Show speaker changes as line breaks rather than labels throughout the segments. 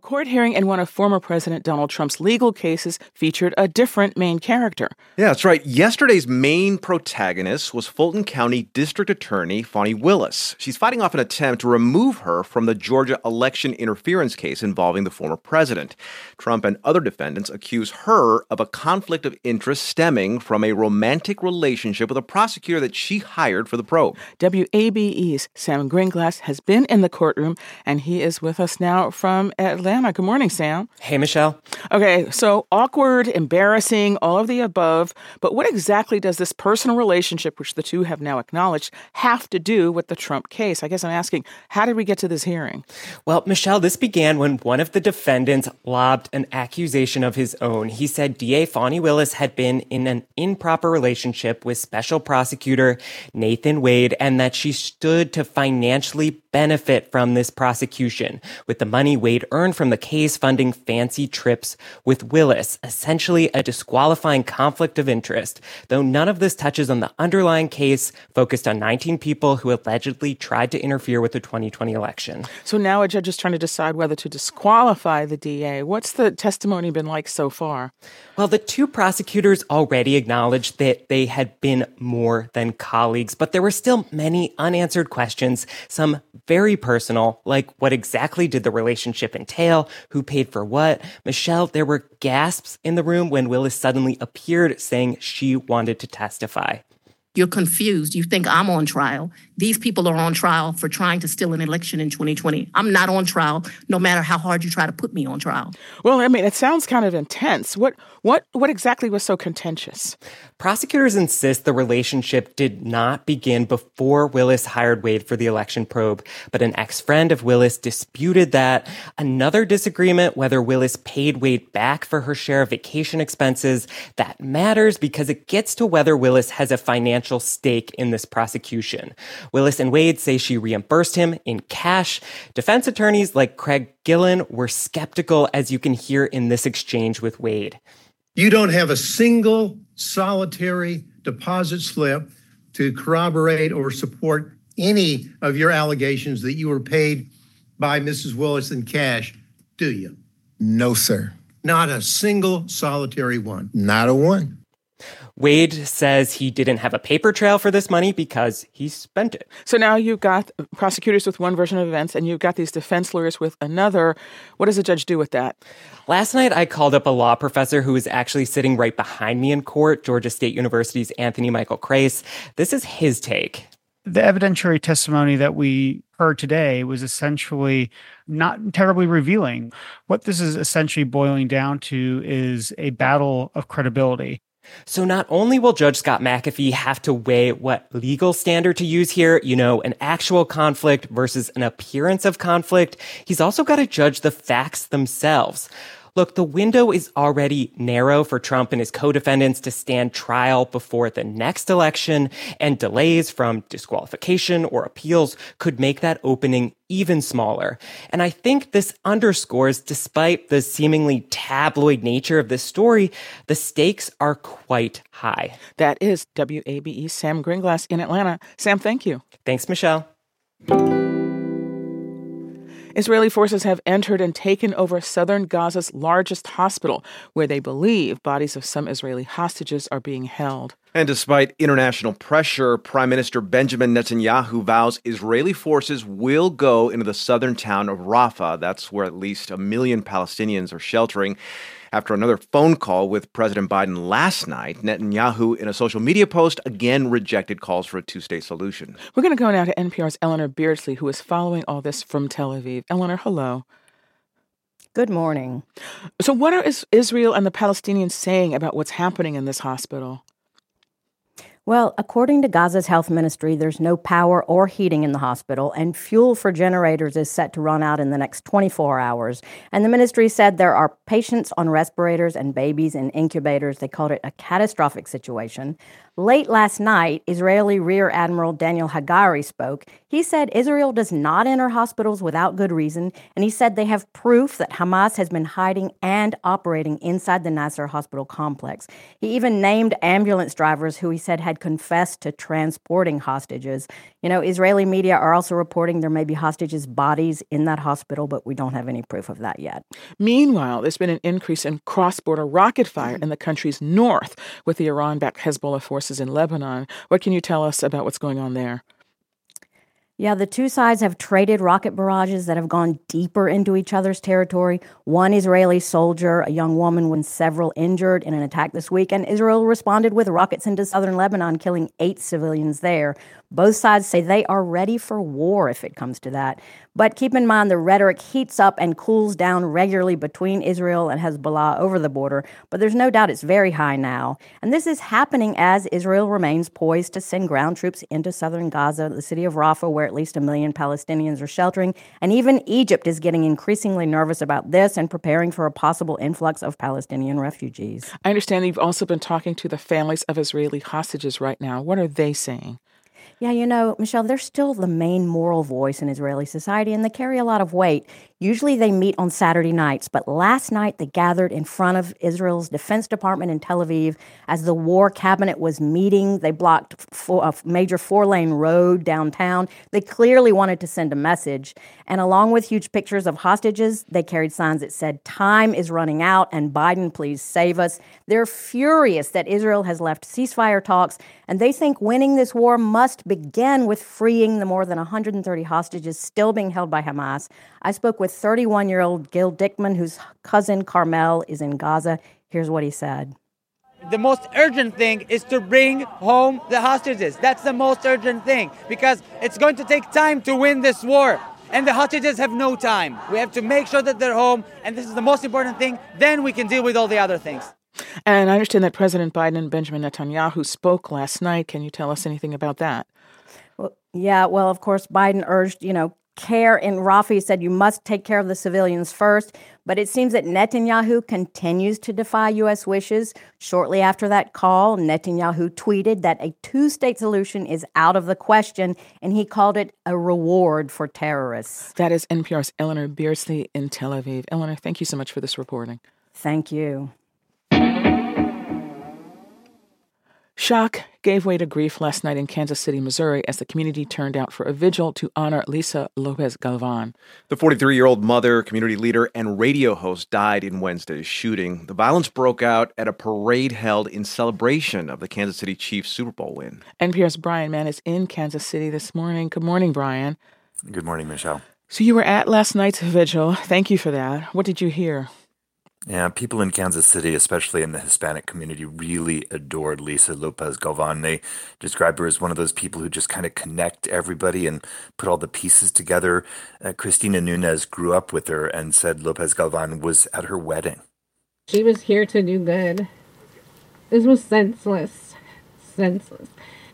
Court hearing in one of former President Donald Trump's legal cases featured a different main character.
Yeah, that's right. Yesterday's main protagonist was Fulton County District Attorney Fani Willis. She's fighting off an attempt to remove her from the Georgia election interference case involving the former president. Trump and other defendants accuse her of a conflict of interest stemming from a romantic relationship with a prosecutor that she hired for the probe.
WABE's Sam Greenglass has been in the courtroom, and he is with us now from Atlanta. Good morning, Sam.
Hey, Michelle.
Okay, so awkward, embarrassing, all of the above. But what exactly does this personal relationship, which the two have now acknowledged, have to do with the Trump case? I guess I'm asking, how did we get to this hearing?
Well, Michelle, this began when one of the defendants lobbed an accusation of his own. He said DA Fani Willis had been in an improper relationship with Special Prosecutor Nathan Wade and that she stood to financially benefit from this prosecution, with the money Wade earned from the case funding fancy trips with Willis, essentially a disqualifying conflict of interest, though none of this touches on the underlying case focused on 19 people who allegedly tried to interfere with the 2020 election.
So now a judge is trying to decide whether to disqualify the DA. What's the testimony been like so far?
Well, the two prosecutors already acknowledged that they had been more than colleagues, but there were still many unanswered questions, some very personal, like what exactly did the relationship entail, who paid for what. Michelle, there were gasps in the room when Willis suddenly appeared saying she wanted to testify.
You're confused. You think I'm on trial. These people are on trial for trying to steal an election in 2020. I'm not on trial, no matter how hard you try to put me on trial.
Well, I mean, it sounds kind of intense. What exactly was so contentious?
Prosecutors insist the relationship did not begin before Willis hired Wade for the election probe, but an ex-friend of Willis disputed that. Another disagreement, whether Willis paid Wade back for her share of vacation expenses, that matters because it gets to whether Willis has a financial stake in this prosecution. Willis and Wade say she reimbursed him in cash. Defense attorneys like Craig Gillen were skeptical, as you can hear in this exchange with Wade.
You don't have a single solitary deposit slip to corroborate or support any of your allegations that you were paid by Mrs. Willis in cash, do you?
No, sir.
Not a single solitary one.
Not a one.
Wade says he didn't have a paper trail for this money because he spent it.
So now you've got prosecutors with one version of events and you've got these defense lawyers with another. What does a judge do with that?
Last night, I called up a law professor who is actually sitting right behind me in court, Georgia State University's Anthony Michael Crace. This is his take.
The evidentiary testimony that we heard today was essentially not terribly revealing. What this is essentially boiling down to is a battle of credibility.
So not only will Judge Scott McAfee have to weigh what legal standard to use here, an actual conflict versus an appearance of conflict, he's also got to judge the facts themselves. Look, the window is already narrow for Trump and his co-defendants to stand trial before the next election, and delays from disqualification or appeals could make that opening even smaller. And I think this underscores, despite the seemingly tabloid nature of this story, the stakes are quite high.
That is WABE's Sam Greenglass in Atlanta. Sam, thank you.
Thanks, Michelle.
Israeli forces have entered and taken over southern Gaza's largest hospital, where they believe bodies of some Israeli hostages are being held.
And despite international pressure, Prime Minister Benjamin Netanyahu vows Israeli forces will go into the southern town of Rafah. That's where at least 1 million Palestinians are sheltering. After another phone call with President Biden last night, Netanyahu, in a social media post, again rejected calls for a two-state solution.
We're going to go now to NPR's Eleanor Beardsley, who is following all this from Tel Aviv. Eleanor, hello.
Good morning.
So what are Israel and the Palestinians saying about what's happening in this hospital?
Well, according to Gaza's health ministry, there's no power or heating in the hospital, and fuel for generators is set to run out in the next 24 hours. And the ministry said there are patients on respirators and babies in incubators. They called it a catastrophic situation. Late last night, Israeli Rear Admiral Daniel Hagari spoke. He said Israel does not enter hospitals without good reason, and he said they have proof that Hamas has been hiding and operating inside the Nasser hospital complex. He even named ambulance drivers who he said had had confessed to transporting hostages. Israeli media are also reporting there may be hostages' bodies in that hospital, but we don't have any proof of that yet.
Meanwhile, there's been an increase in cross-border rocket fire in the country's north with the Iran-backed Hezbollah forces in Lebanon. What can you tell us about what's going on there?
Yeah, the two sides have traded rocket barrages that have gone deeper into each other's territory. One Israeli soldier, a young woman, and several injured in an attack this week, and Israel responded with rockets into southern Lebanon, killing 8 civilians there. Both sides say they are ready for war if it comes to that. But keep in mind, the rhetoric heats up and cools down regularly between Israel and Hezbollah over the border. But there's no doubt it's very high now. And this is happening as Israel remains poised to send ground troops into southern Gaza, the city of Rafah, where at least 1 million Palestinians are sheltering. And even Egypt is getting increasingly nervous about this and preparing for a possible influx of Palestinian refugees.
I understand you've also been talking to the families of Israeli hostages right now. What are they saying?
Yeah, Michelle, they're still the main moral voice in Israeli society, and they carry a lot of weight. Usually they meet on Saturday nights, but last night they gathered in front of Israel's Defense Department in Tel Aviv. As the war cabinet was meeting, they blocked a major 4-lane road downtown. They clearly wanted to send a message. And along with huge pictures of hostages, they carried signs that said, "Time is running out, and Biden, please save us." They're furious that Israel has left ceasefire talks, and they think winning this war must begin with freeing the more than 130 hostages still being held by Hamas. I spoke with 31-year-old Gil Dickman, whose cousin Carmel is in Gaza. Here's what he said.
The most urgent thing is to bring home the hostages. That's the most urgent thing, because it's going to take time to win this war. And the hostages have no time. We have to make sure that they're home, and this is the most important thing. Then we can deal with all the other things.
And I understand that President Biden and Benjamin Netanyahu spoke last night. Can you tell us anything about that?
Well, of course, Biden urged, care in Rafah. He said you must take care of the civilians first. But it seems that Netanyahu continues to defy U.S. wishes. Shortly after that call, Netanyahu tweeted that a 2-state solution is out of the question, and he called it a reward for terrorists.
That is NPR's Eleanor Beardsley in Tel Aviv. Eleanor, thank you so much for this reporting.
Thank you.
Shock gave way to grief last night in Kansas City, Missouri, as the community turned out for a vigil to honor Lisa Lopez Galvan.
The 43-year-old mother, community leader, and radio host died in Wednesday's shooting. The violence broke out at a parade held in celebration of the Kansas City Chiefs Super Bowl win.
NPR's Brian Mann is in Kansas City this morning. Good morning, Brian.
Good morning, Michelle.
So you were at last night's vigil. Thank you for that. What did you hear?
Yeah, people in Kansas City, especially in the Hispanic community, really adored Lisa Lopez Galvan. They described her as one of those people who just kind of connect everybody and put all the pieces together. Cristina Nunez grew up with her and said Lopez Galvan was at her wedding.
She was here to do good. This was senseless. Senseless.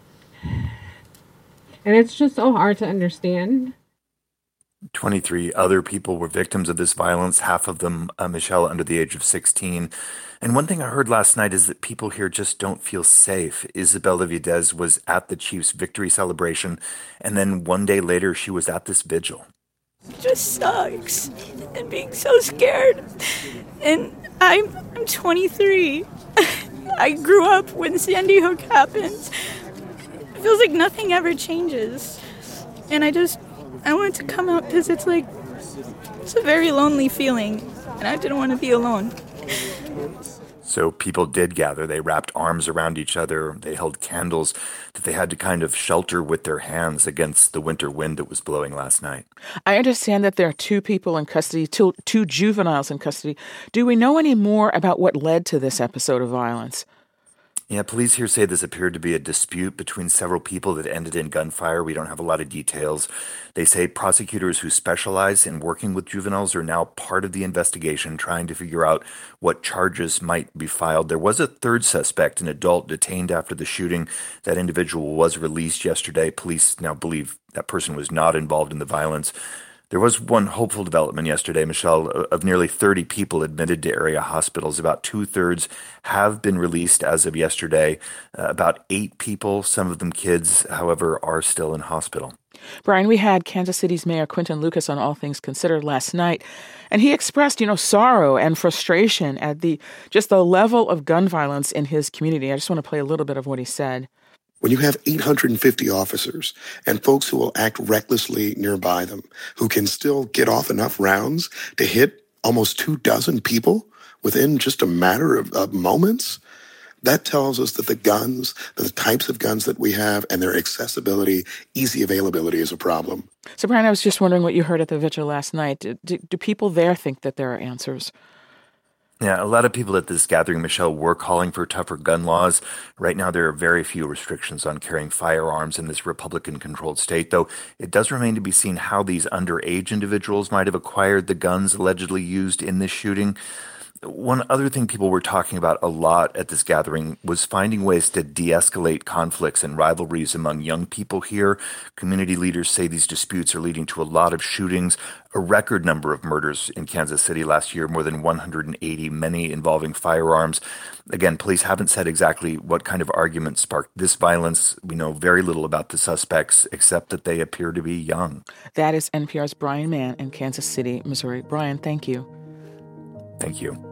And it's just so hard to understand.
23 other people were victims of this violence, half of them, Michelle, under the age of 16. And one thing I heard last night is that people here just don't feel safe. Isabel Vides was at the Chiefs' victory celebration, and then one day later, she was at this vigil.
It just sucks, and being so scared. And I'm 23. I grew up when Sandy Hook happened. It feels like nothing ever changes. And I wanted to come out because it's a very lonely feeling, and I didn't want to be alone.
So people did gather. They wrapped arms around each other. They held candles that they had to kind of shelter with their hands against the winter wind that was blowing last night.
I understand that there are 2 people in custody, two juveniles in custody. Do we know any more about what led to this episode of violence?
Yeah, police here say this appeared to be a dispute between several people that ended in gunfire. We don't have a lot of details. They say prosecutors who specialize in working with juveniles are now part of the investigation, trying to figure out what charges might be filed. There was a 3rd suspect, an adult, detained after the shooting. That individual was released yesterday. Police now believe that person was not involved in the violence. There was one hopeful development yesterday, Michelle. Of nearly 30 people admitted to area hospitals, about 2/3 have been released as of yesterday. About 8 people, some of them kids, however, are still in hospital.
Brian, we had Kansas City's Mayor Quinton Lucas on All Things Considered last night, and he expressed, sorrow and frustration at the level of gun violence in his community. I just want to play a little bit of what he said.
When you have 850 officers and folks who will act recklessly nearby them, who can still get off enough rounds to hit almost 24 people within just a matter of moments, that tells us that the guns, the types of guns that we have, and their accessibility, easy availability is a problem.
So, Brian, I was just wondering what you heard at the vigil last night. Do people there think that there are answers?
Yeah, a lot of people at this gathering, Michelle, were calling for tougher gun laws. Right now, there are very few restrictions on carrying firearms in this Republican-controlled state, though it does remain to be seen how these underage individuals might have acquired the guns allegedly used in this shooting. One other thing people were talking about a lot at this gathering was finding ways to de-escalate conflicts and rivalries among young people here. Community leaders say these disputes are leading to a lot of shootings, a record number of murders in Kansas City last year, more than 180, many involving firearms. Again, police haven't said exactly what kind of argument sparked this violence. We know very little about the suspects, except that they appear to be young.
That is NPR's Brian Mann in Kansas City, Missouri. Brian, thank you.
Thank you.